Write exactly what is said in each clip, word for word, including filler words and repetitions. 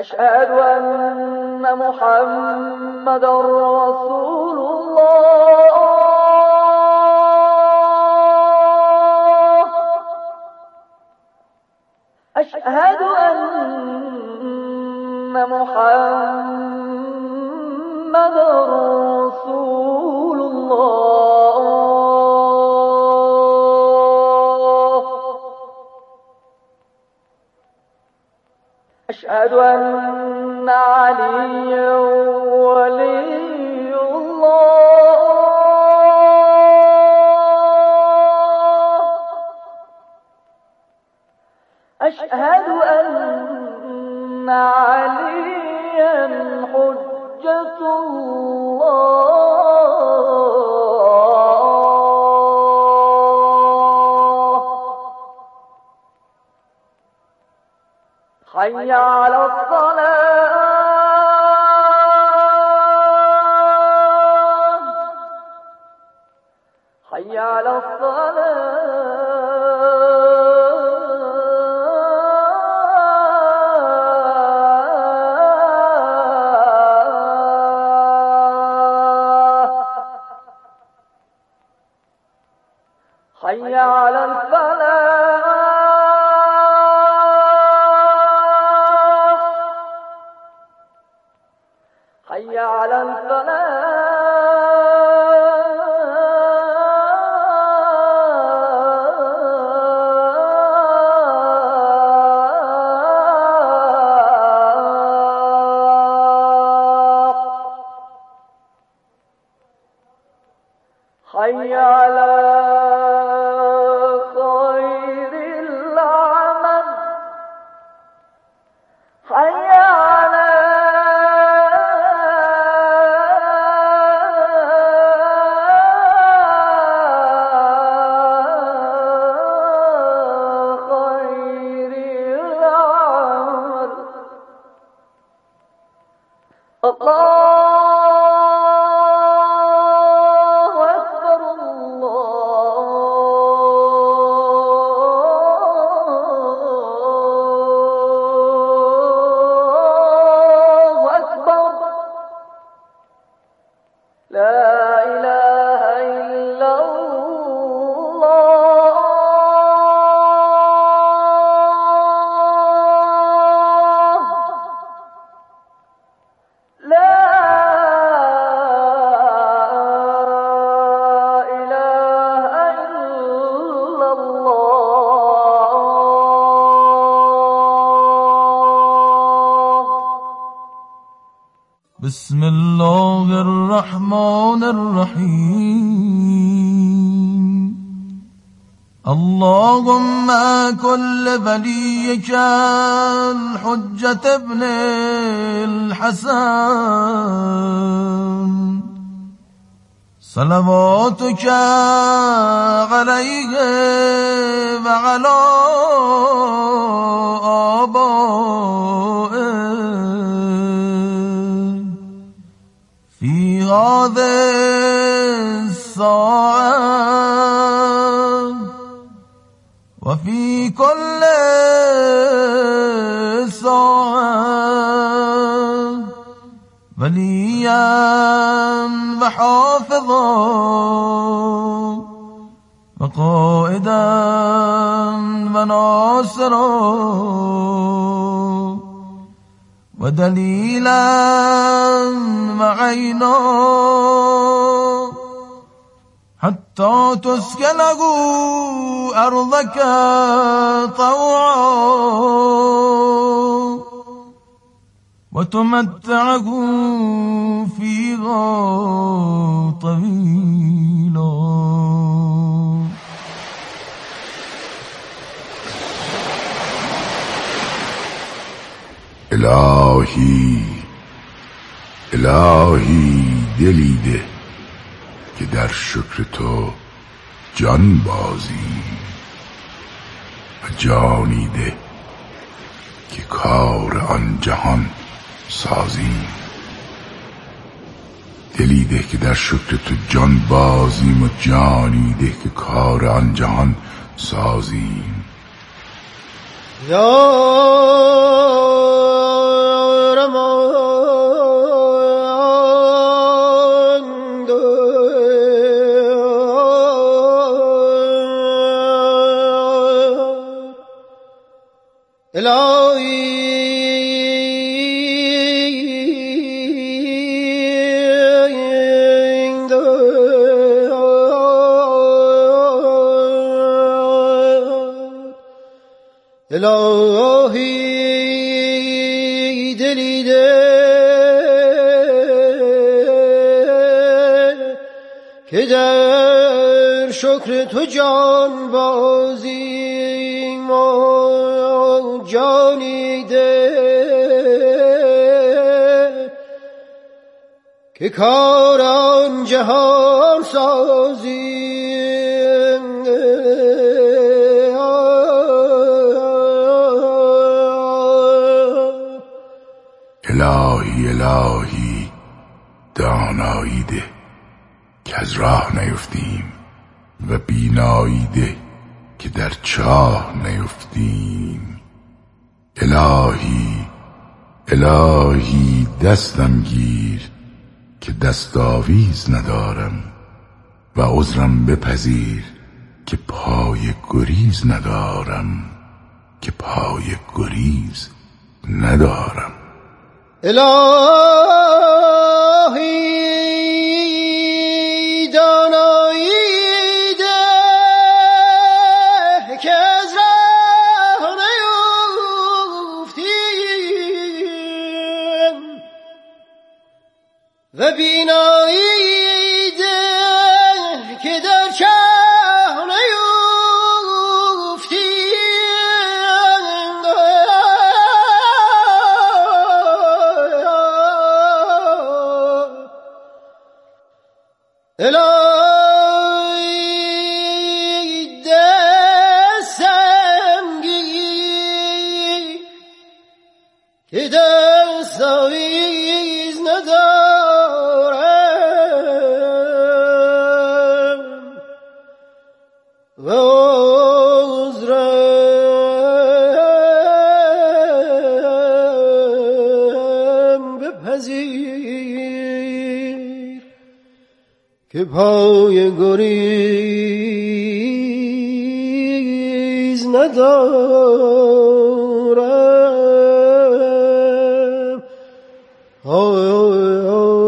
أشهد أن محمد رسول الله. أشهد أن محمد رسول الله. أشهد أن عليا ولي الله. أشهد أن عليا حجة الله. حي على الصلاة. حي على الصلاة. حي على الفلاح. حي على الفلاح. حي على خير العمل. حي على خير العمل. الله لا إله إلا الله. لا إله إلا الله. بسم الله الرحمن الرحيم. اللهم كن لوليك الحجة ابن الحسن صلواتك عليه وعلى آبائه في هذه الساعة وفي كل ساعة وليا وحافظا وقائدا وناصرا ودليلا وعينا حتى تسكنه أرضك طوعا وتمتعه فيها طويلا. الهی الهی دلی ده که در شکر تو جان بازی و جانی ده که کار آن جهان سازیم. دلی ده که در شکر تو جان بازیم و جانی ده که کار آن جهان سازیم. یا نماند الهی الهی دلیده که در شکر تو جان بازی ما جانیده که کاران جهان سازی الهی الهی دانایی ده که از راه نیفتیم و بینایی ده که در چاه نیفتیم. الهی الهی دستم گیر که دستاویز ندارم و عذرم بپذیر که پای گریز ندارم که پای گریز ندارم. الهی دانایی ده که از راه نیفتیم و بینایی ده که در چاه نیفتیم. الهی دستم گیر که دستاویز ندارم و عذرم بپذیر که پای گریز ندارم. آی آی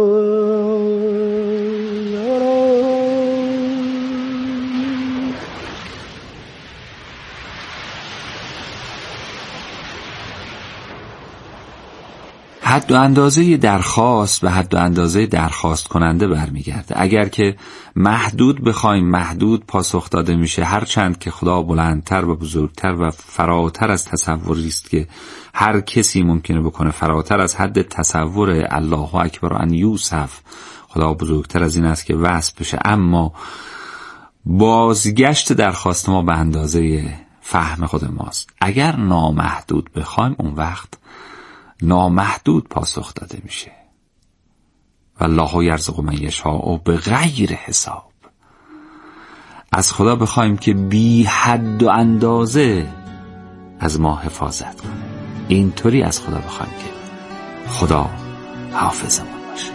حد و اندازه درخواست و حد و اندازه درخواست کننده برمیگرده. اگر که محدود بخوایم محدود پاسخ داده میشه، هرچند که خدا بلندتر و بزرگتر و فراتر از تصوری است که هر کسی ممکنه بکنه، فراتر از حد تصور الله اکبر ان یوسف، خدا بزرگتر از این است که وصف بشه، اما بازگشت درخواست ما به اندازه فهم خود ماست. اگر نامحدود بخوایم اون وقت نامحدود پاسخ داده میشه. والله یرزق من یشاء به غیر حساب. از خدا بخوایم که بی حد و اندازه از ما حفاظت کنه. اینطوری از خدا بخوایم که خدا حافظمون باشه.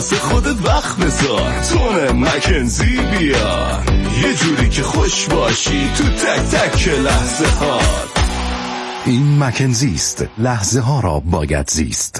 واسه خودت وقت بذار. تون مکنزی بیار یه جوری که خوش باشی تو تک تک لحظه ها. این مکنزی است، لحظه ها را باید زیست.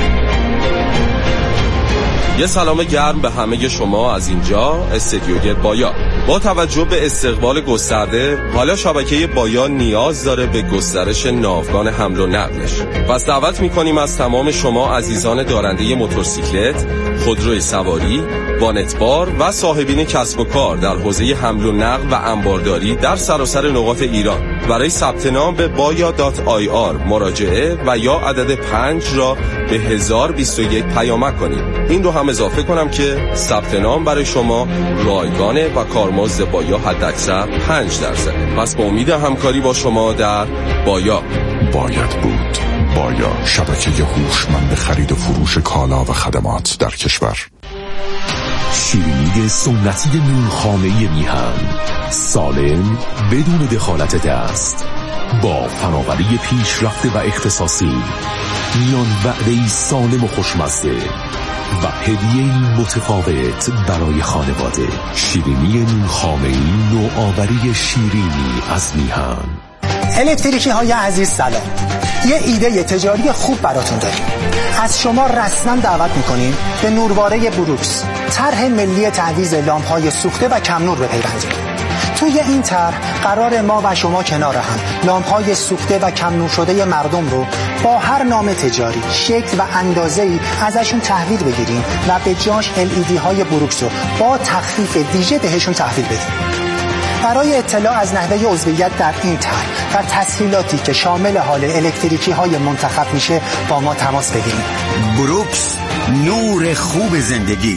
یه سلام گرم به همه شما از اینجا استدیوی بایا. با توجه به استقبال گسترده، حالا شبکه بایا نیاز داره به گسترش ناوگان حمل و نقلش. پس دعوت میکنیم از تمام شما عزیزان دارنده موتورسیکلت، خودروی سواری، وانتبار و صاحبین کسب و کار در حوزه حمل و نقل و انبارداری در سراسر نقاط ایران برای ثبت نام به بایا دات آی آر مراجعه و یا عدد پنج را به هزار و بیست و یک پیامک کنید. این رو هم اضافه کنم که ثبت نام برای شما رایگانه و کارمزد بایا حداکثر پنج درصد. پس با امید همکاری با شما در بایا. باید بود. بایا، شبکه هوشمند خرید و فروش کالا و خدمات در کشور. شیرینی سنتی نونخامه‌ای میهن، سالم بدون دخالت دست، با فناوری پیشرفته و اختصاصی، میان وعده‌ای سالم و خوشمزه و هدیه‌ای متفاوت برای خانواده. شیرینی نونخامه‌ای، نوآوری شیرینی از میهن. الکتریکی های عزیز سلام. یه ایده تجاری خوب براتون داریم. از شما رسما دعوت میکنیم به نورواره بروکس، طرح ملی تعویض لامپ های سوخته و کم نور بپیوندید. توی این طرح قرار ما و شما کنار هم لامپ های سوخته و کم نور شده مردم رو با هر نام تجاری، شکل و اندازه‌ای ازشون تحویل بگیریم و به جاش ال ای دی های بروکس رو با تخفیف ویژه بهشون تحویل بدیم. برای اطلاع از نحوه عضویت در این طرح و تسهیلاتی که شامل حال الکتریکی های منتخب میشه با ما تماس بگیرید. بروکس، نور خوب زندگی.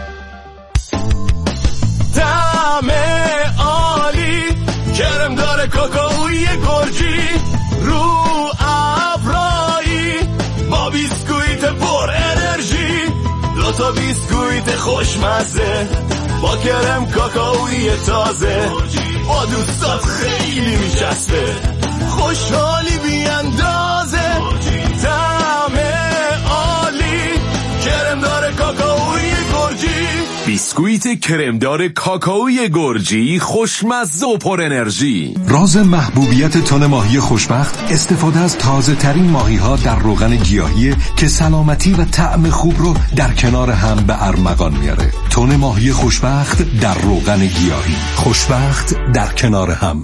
طعم عالی، کرم داره کاکائوی گرجی، رو ابرایی با بیسکویت پر انرژی، دوتا بیسکویت خوشمزه با کرم کاکائوی تازه، با دوستات خیلی میچسبه، خوشحالی بی اندازه، طعم عالی، کرمدار کاکائوی گرجی. بیسکویت کرمدار کاکائوی گرجی، خوشمزه و پر انرژی. راز محبوبیت تن ماهی خوشبخت استفاده از تازه ترین ماهی ها در روغن گیاهی که سلامتی و طعم خوب رو در کنار هم به ارمغان میاره. تن ماهی خوشبخت در روغن گیاهی، خوشبخت در کنار هم.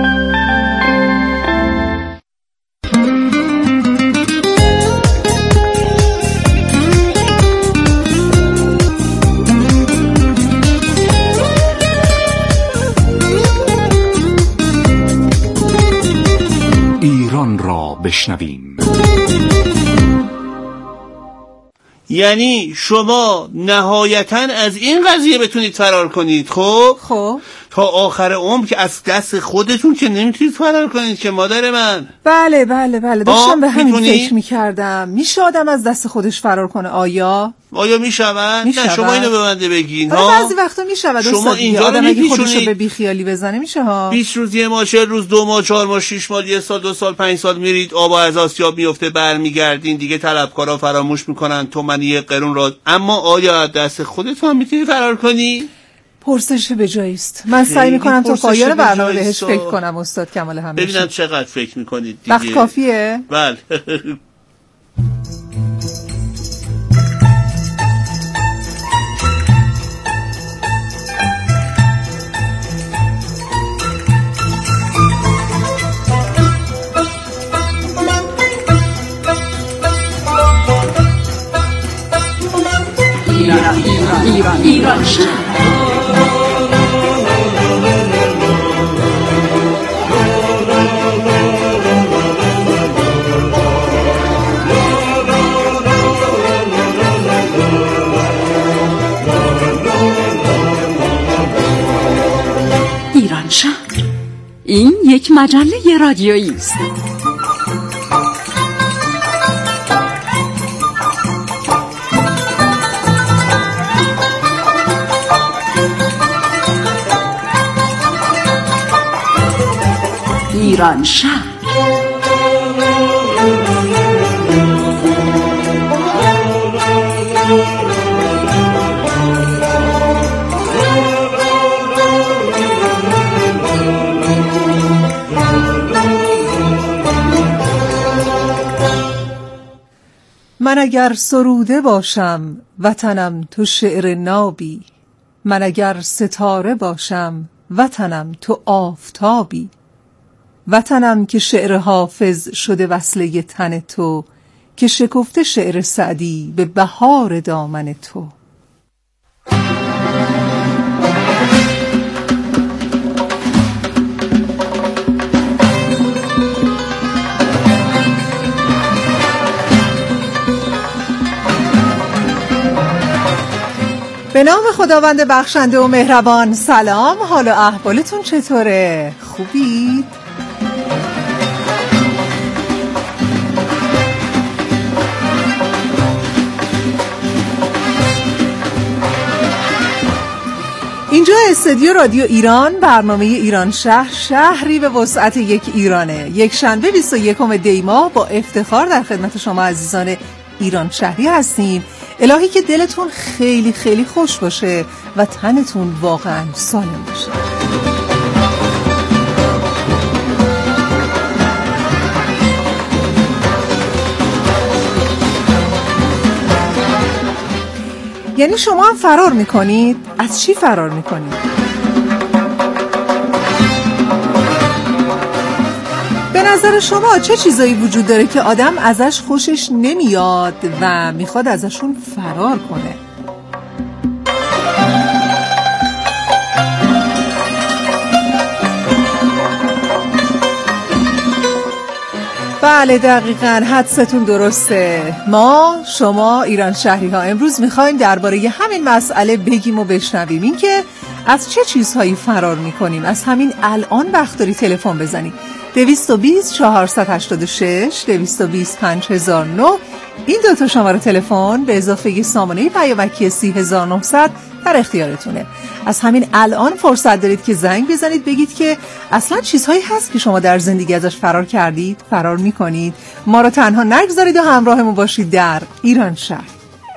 ایران را بشنویم. یعنی شما نهایتاً از این قضیه بتونید فرار کنید. خب خب تا آخر عمر که از دست خودتون که نمیتونید فرار کنید که مادر من. بله بله بله داشتم به همین فکر میکردم. میشه آدم از دست خودش فرار کنه؟ آیا آیا میشود؟ نه شما اینو به بنده بگین ها. بعضی وقتا میشود. شما اینجا آدم اگه خودشو به به بیخیالی بزنه میشه ها. بیست روز، یه ماه، چهل روز، دو ماه، چهار ماه، شش ماه، یه سال، دو سال، پنج سال میرید، آب از آسیاب میفته، برمیگردین دیگه، طلبکارا فراموش میکنن تو منی قرون را. اما آیا از دست خودت هم میتونی فرار کنی؟ پرسش به جایی است. من سعی میکنم تا پایان برنامه بهش فکر کنم. استاد کمال همه ببینم چقدر فکر میکنید دیگه. وقت کافیه؟ بله. ایران ایران ایران ایران شهر. این یک مجله رادیویی است. ایران شهر. من اگر سروده باشم وطنم تو شعر نابی، من اگر ستاره باشم وطنم تو آفتابی، وطنم که شعر حافظ شده وصله تن تو، که شکفته شعر سعدی به بهار دامن تو. به نام خداوند بخشنده و مهربان. سلام، حال و احوالتون چطوره؟ خوبید؟ اینجا استودیو رادیو ایران، برنامه ایران شهر، شهری به وسعت یک ایرانه. یک شنبه بیست و یکم دی ماه با افتخار در خدمت شما عزیزان ایران شهری هستیم. الهی که دلتون خیلی خیلی خوش باشه و تنتون واقعا سالم باشه. یعنی شما هم فرار میکنید؟ از چی فرار میکنید؟ به نظر شما چه چیزایی وجود داره که آدم ازش خوشش نمیاد و میخواد ازشون فرار کنه؟ بله دقیقاً، حدستون درسته. ما شما ایران شهری ها امروز میخوایم درباره همین مسئله بگیم و بشنویم. این که از چه چیزهایی فرار میکنیم. از همین الان وقت داری تلفن بزنی دویست و بیست چهارصد و هشتاد و شش دویست و بیست پنج هزار و نه. این دو تا شماره تلفن به اضافه سامانه پیامکی سی هزار و نهصد در اختیارتونه. از همین الان فرصت دارید که زنگ بزنید بگید که اصلا چیزهایی هست که شما در زندگی ازش فرار کردید، فرار میکنید. ما رو تنها نگذارید و همراهمون باشید در ایران شهر.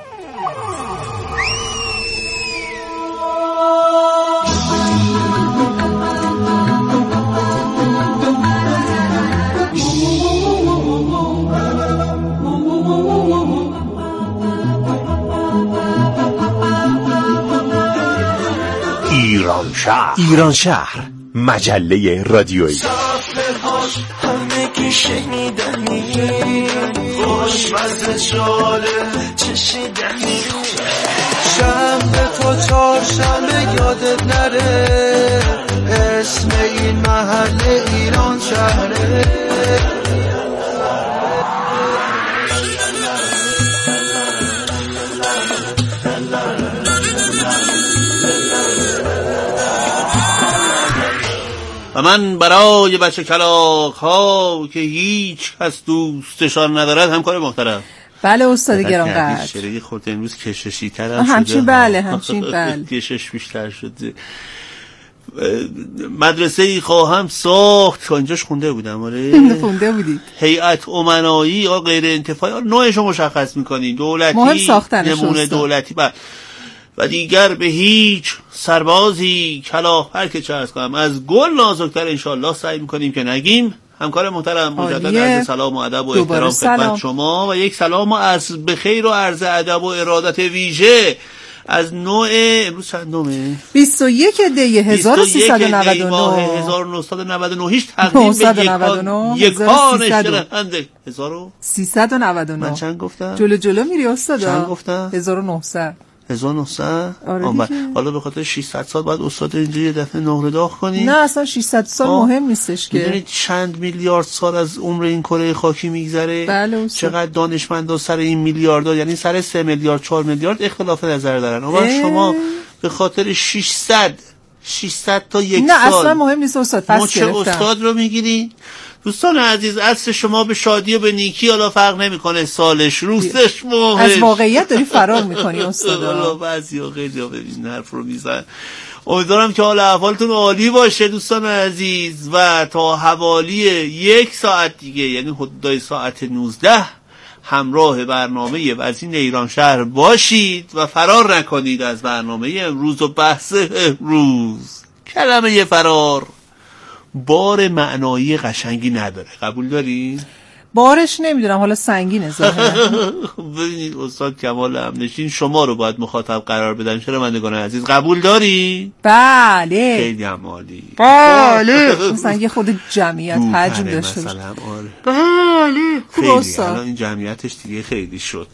ایران شهر ایران شهر مجله رادیویی. همگی شنیدنی خوشمزه جاله چشیدنی شنبه تو چهارشنبه یادت نره اسم این محله ایران شهره. و من برای بچه کلاغ ها که هیچ کس دوستشان ندارد همکار محترم. بله استاد گرانقدر. شریعه خورده امروز کششی تر هم شده. همچین بله همچین بله. کشش بیشتر شده. مدرسه ای خواهم ساخت که اینجاش خونده بودم. آره خونده بودید. هیئت امنایی یا غیر انتفاعی نوعش رو مشخص میکنین. دولتی، نمونه دولتی بله. و دیگر به هیچ سربازی کلاه هر که چه عرض کنم از گل نازکتر انشالله سعی میکنیم که نگیم. همکار محترم مجدد عرض سلام و ادب و احترام خدمت شما و یک سلام و از بخیر و عرض ادب و ارادت ویژه از نوع امروز چند نومه؟ بیست و یک دی هزار و سیصد و نود و نه هزار و نهصد و نود و نه هیچ تقدیم به یکان شنونده هزار و سیصد و نود و نه. من چند گفتم؟ جلو جلو میری استاد؟ چند گفتم؟ هزار و نهصد هزار و نهصد. آره حالا به خاطر ششصد سال بعد استاد اینجا یه دفعه نهره داغ کنی؟ نه اصلا ششصد سال آه. مهم نیستش که میدونید چند میلیارد سال از عمر این کره خاکی میگذره. بله چقدر دانشمندا سر این میلیاردها یعنی سر سه میلیارد چهار میلیارد اختلاف نظر دارن. اما شما به خاطر ششصد ششصد تا یک نه سال نه اصلا مهم نیست استاد. پس گرفتم استاد رو میگیری. دوستان عزیز عصر شما به شادی و به نیکی حالا فرق نمیکنه سالش روزش ماهش. از واقعیت داری فرار میکنی استاد. والا بعضیا خیلی ببین حرف رو میزنن. امیدوارم که حال احوالتون عالی باشه دوستان عزیز و تا حوالی یک ساعت دیگه یعنی حدود ساعت نوزده همراه برنامه وزین ایران شهر باشید و فرار نکنید از برنامه امروز و بحث امروز. کلمه فرار بار معنایی قشنگی نداره. قبول داری؟ بارش نمیدونم حالا سنگینه ظاهرا. ببینید استاد کمال همنشین شما رو باید مخاطب قرار بدن. شنوندگان عزیز قبول داری؟ بله خیلی عالی. بله مثلا یه خود جمعیت حجم داشته باشه. آره. بله خیلی الان این جمعیتش دیگه خیلی شد.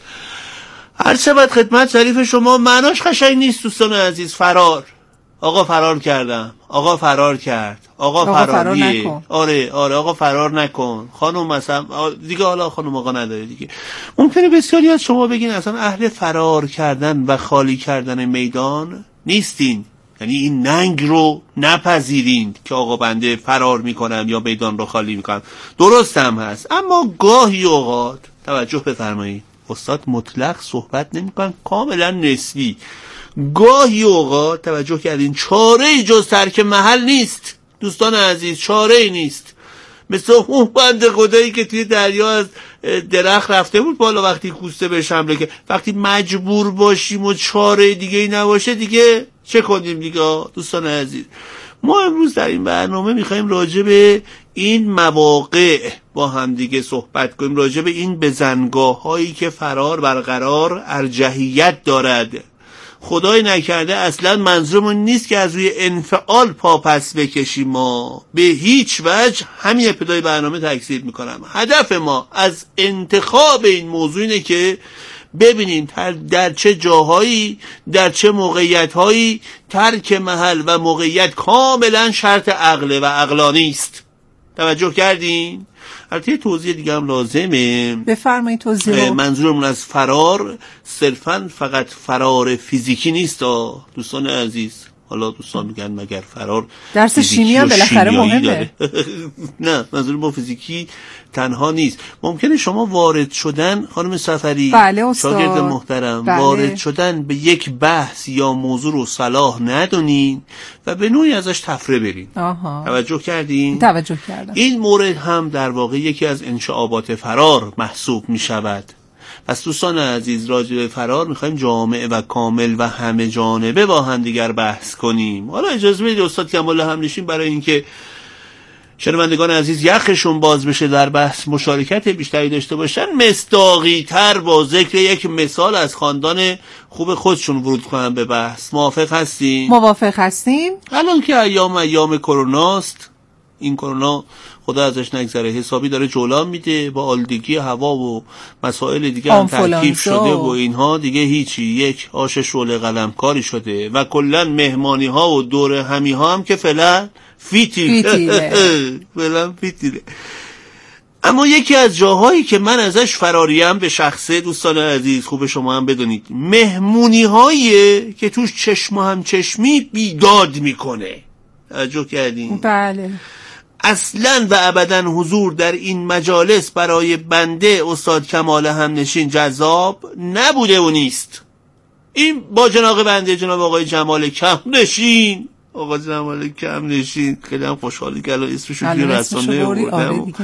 هر چه باید خدمت ظریف شما معناش قشنگ نیست دوستان عزیز. فرار، آقا فرار کردم، آقا فرار کرد، آقا, آقا فراریه فرار آره آره آقا فرار نکن خانم مثلا دیگه. حالا خانم آقا نداره دیگه. ممکنه بسیاری از شما بگین اصلا اهل فرار کردن و خالی کردن میدان نیستین، یعنی این ننگ رو نپذیرین که آقا بنده فرار میکنم یا میدان رو خالی میکنم. درست هم هست، اما گاهی اوقات توجه بفرمایید استاد مطلق صحبت نمیکنن، کاملا نسبی. گاهی اوقات توجه کردین چاره‌ای جز ترک محل نیست دوستان عزیز، چاره‌ای نیست. مثل اون بنده خدایی که توی دریا از درخت رفته بود بالا وقتی کوسته بهش حمله که وقتی مجبور باشیم و چاره دیگه ای نباشه دیگه چه کنیم دیگه دوستان عزیز. ما امروز در این برنامه میخوایم راجع به این مواقع با هم دیگه صحبت کنیم، راجع به این بزنگاه هایی که فرار برقرار ارجحیت دارد. خدای نکرده اصلا منظورمون نیست که از روی انفعال پا پس بکشیم، ما به هیچ وجه همین ابتدای برنامه تکذیب میکنم. هدف ما از انتخاب این موضوع اینه که ببینیم در چه جاهایی در چه موقعیت‌هایی ترک محل و موقعیت کاملا شرط عقله و عقلانی است. توجه کردین؟ البته توضیح دیگه هم لازمه. بفرمایید توضیح. منظورمون از فرار صرفاً فقط فرار فیزیکی نیست دوستان عزیز. حالا دوستان میگن مگر فرار درس شیمی هم بالاخره مهمه. نه منظور ما فیزیکی تنها نیست. ممکنه شما وارد شدن خانم سفری، بله شاگرد محترم، بله. وارد شدن به یک بحث یا موضوع رو صلاح ندونین و به نوعی ازش تفره برین. آها. توجه کردین؟ توجه کردم. این مورد هم در واقع یکی از انشعابات فرار محسوب می شود. پس دوستان عزیز راجع به فرار میخوایم جامع و کامل و همه جانبه با هم دیگر بحث کنیم. حالا اجازه بدید استاد کمال همنشین برای اینکه شنوندگان عزیز یخشون باز بشه در بحث مشارکت بیشتری داشته باشن مصداقی تر با ذکر یک مثال از خاندان خوب خودشون ورود کنن به بحث. موافق هستیم؟ موافق هستیم. الان که ایام ایام کروناست، این کرونا خدا ازش نگذره حسابی داره جولان میده، با آلودگی هوا و مسائل دیگه هم ترکیب شده و اینها دیگه هیچی، یک آش شعله قلمکاری شده و کلا مهمانی ها و دور همی ها هم که فعلا فیتیله فعلا فیتیله. اما یکی از جاهایی که من ازش فراریم به شخصه دوستان عزیز خوب شما هم بدونید، مهمونی هایی که توش چشم هم چشمی بیداد میکنه. توجه کردین؟ بله. اصلا و ابدا حضور در این مجالس برای بنده استاد کمال همنشین جذاب نبوده و نیست. این با جناب بنده جناب آقای جمال کمنشین، آقا جمال کمنشین خیلی هم خوشحالی که الان اسمشو توی رسانه بردم.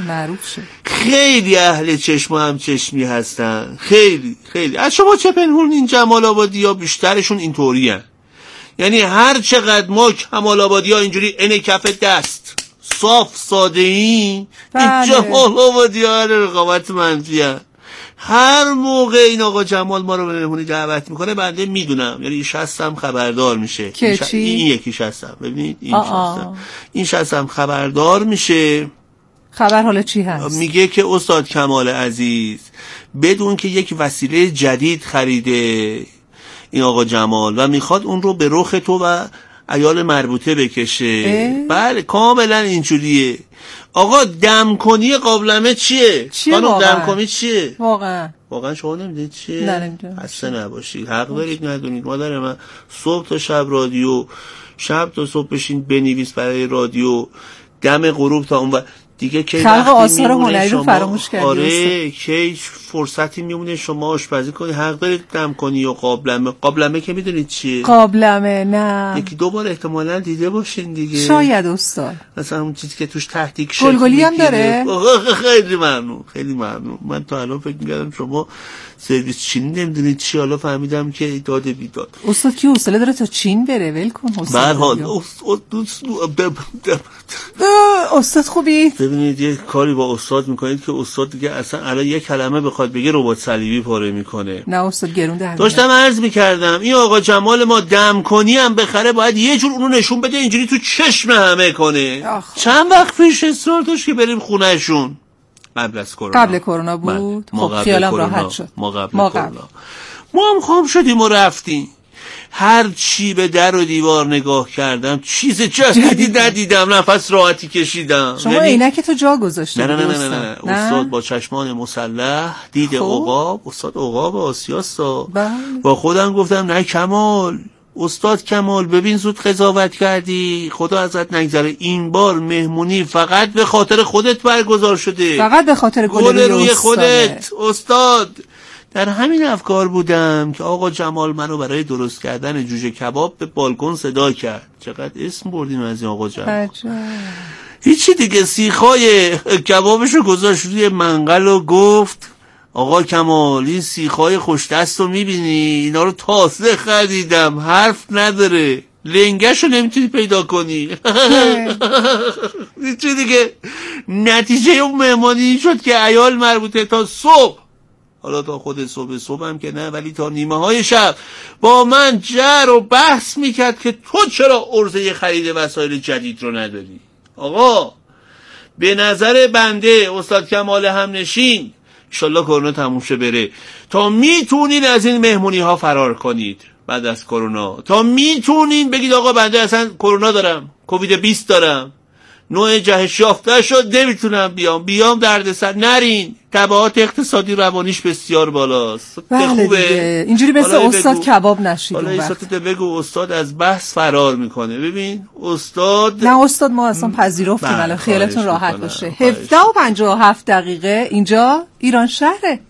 خیلی اهل چشم هم چشمی هستن، خیلی خیلی. از شما چه پنهون این جمال آبادی ها بیشترشون اینطوری هن. یعنی هر چقدر ما کمال آبادی ها اینجوری اینه کف دست صاف ساده این این جمال آبادی ها رقابت منفی هن. هر موقع این آقا جمال ما رو به مهمونی دعوت میکنه بنده میدونم، یعنی این شخصم خبردار میشه که ش... چی؟ این یکی شخصم ببینید این شخصم این شخصم خبردار میشه. خبر حالا چی هست؟ میگه که استاد کمال عزیز بدون که یک وسیله جدید خریده این آقا جمال و میخواد اون رو به رخ تو و عیال مربوطه بکشه. بله کاملا اینجوریه. آقا دمکنی قابلمه چیه؟ چیه خانم واقعا؟ دمکنی چیه؟ واقعا واقعا شما نمیدونید چیه؟ نه نمیدونم. اصلا نباشید، حق دارید ندونید. مادر من صبح تا شب رادیو، شب تا صبح بشین بنویس برای رادیو، دم غروب تا اون و دیگه که خلق آثار هنری رو فراموش کردی. آره که فرصتی میمونه شما آشپزی کنی، حق دارید دم کنی. و قابلمه قابلمه که میدونید چیه؟ قابلمه نه یکی دو بار احتمالاً دیده باشین دیگه. شاید استاد. مثلا اون چیزی که توش تحتیک شکل گلگلی هم داره. خیلی ممنون خیلی ممنون. من تا الان فکر می‌کردم شما سرویس چینی نمیدونید چی، حالا فهمیدم که داد بیداد. استاد کی حوصله داره تا چین بره؟ ول کن حوصله. به هر حال استاد خوبی؟ ببینید یه کاری با استاد میکنید که استاد دیگه اصلا الان یه کلمه بخواد بگه ربات صلیبی پاره میکنه. نه استاد گرون در داشتم عرض میکردم این آقا جمال ما دم کنی هم بخره باید یه جور اونو نشون بده اینجوری تو چشم همه کنه. آخ. چند وقت پیش اصرار داشت که بریم خونهشون قبل از کرونا. قبل کرونا بود. خب خیالم راحت شد. ما قبل ما قبل کرونا ما هم خواب شدیم و رفتیم. هر چی به در و دیوار نگاه کردم چیز جدیدی ندیدم. نفس راحتی کشیدم. شما عینک تو جا گذاشته؟ نه نه نه نه نه, نه. نه. استاد با چشمان مسلح دید عقاب. استاد عقاب آسیاستا. با خودم گفتم نه کمال، استاد کمال ببین زود قضاوت کردی، خدا ازت نگذره. این بار مهمونی فقط به خاطر خودت برگزار شده، فقط به خاطر گل روی خودت استاد. در همین افکار بودم که آقا جمال منو برای درست کردن جوجه کباب به بالکن صدا کرد. چقدر اسم بردیم از این آقا جمال. هیچی دیگه، سیخای کبابشو گذاشت روی منقل و گفت آقا کمال این سیخای خوش دست رو میبینی؟ اینا رو تازه خریدم، حرف نداره، لنگش رو نمیتونی پیدا کنی. هیچی دیگه. نتیجه اون مهمانی این شد که عیال مربوطه تا صبح، حالا تا خود صبح صبح هم که نه ولی تا نیمه های شب با من جر و بحث میکرد که تو چرا عرضه خرید وسایل جدید رو نداری. آقا به نظر بنده استاد کمال همنشین انشالله کرونا تموم شه بره تا میتونین از این مهمونی ها فرار کنید بعد از کرونا، تا میتونین بگید آقا بنده اصلا کرونا دارم، کووید بیست دارم، نوع جهش یافته شد نمیتونم بیام بیام دردسر. نرین، تبعات اقتصادی روانیش بسیار بالاست. بله خوبه دیگه. اینجوری مثل استاد بگو. کباب نشید. حالا ایستاد بگو استاد از بحث فرار میکنه. ببین استاد نه استاد ما اصلا پذیرفتیم. الان خیالتون راحت باشه. هفده و پنجاه و هفت دقیقه اینجا ایران شهره.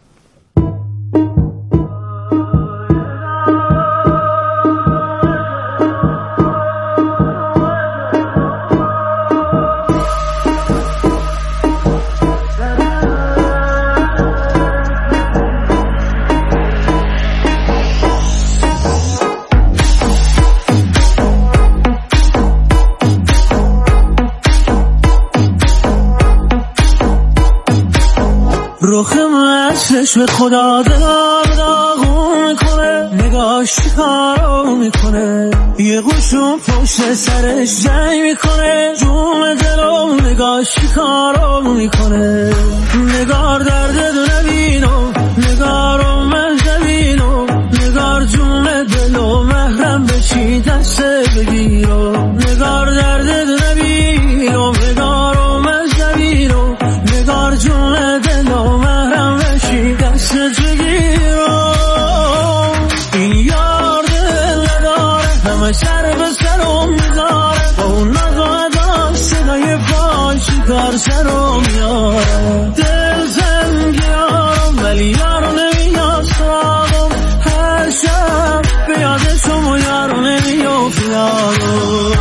رخ مستش به خدا دلم داغون میکنه، نگاش کارو میکنه، یه قوشون پشت سرش جنگ میکنه، جون دلم نگاش کارو میکنه. نگار درد دو نبینم، نگارم من زبینم، نگار جون دلم محرم بشی دست بگیرم. نگار درد دو نبینم، نگارم من زبینم، نگار جون دلم محرم بشی دست بگیرم. این یار دل نداره همه سر به سرم میذاره، با اون نقادا صدای پاشی کار سرم میاره. دل زنگیارم ولی یارو نمیاد سراغم، هر شب به یاد شما یارو نمیاد یارو.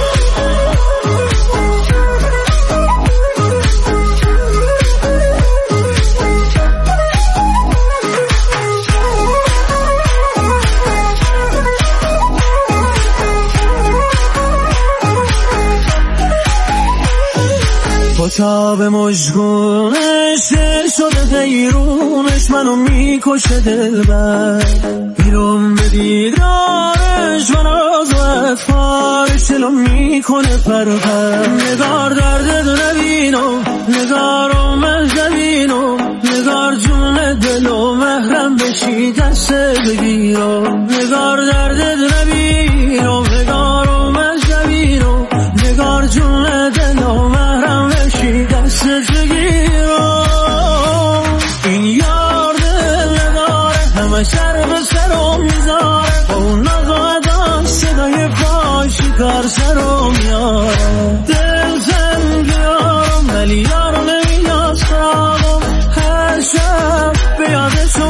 تا به مجگونش دل شده غیرونش منو میکشه دلبر، بیرون به دیدارش من از وقت پارش دلو میکنه پرپر. نگار درد دو نبینم، نگارم من زبینم، نگار جون دلو محرم بشی دست بگیرم. نگار درد دو نبینم، نگارم من زبینم، نگار جون دلو محرم بشی دست بگیرم. این یار دل نداره همه سر به سرم میذاره، با اون نقادا صدای پاشی کار سرم میاره.